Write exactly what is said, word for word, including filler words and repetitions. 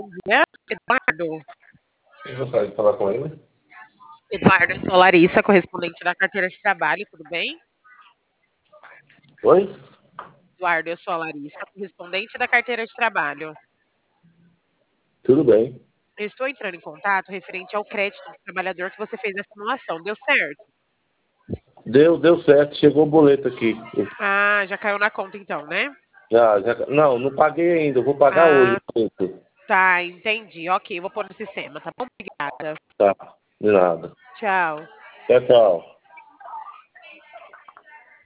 bom dia, Eduardo. Eu gostaria de falar com ele. Eduardo, eu sou a Larissa, correspondente da carteira de trabalho, tudo bem? Oi? Eduardo, eu sou a Larissa, correspondente da carteira de trabalho. Tudo bem. Eu estou entrando em contato referente ao crédito do trabalhador que você fez a simulação. Deu certo? Deu, deu certo, chegou o boleto aqui. Ah, já caiu na conta então, né? Já, já, não, não paguei ainda, eu vou pagar hoje. Ah, tá, entendi. Ok, eu vou pôr no sistema, tá bom? Obrigada. Tá, de nada. Tchau. Tchau, tchau.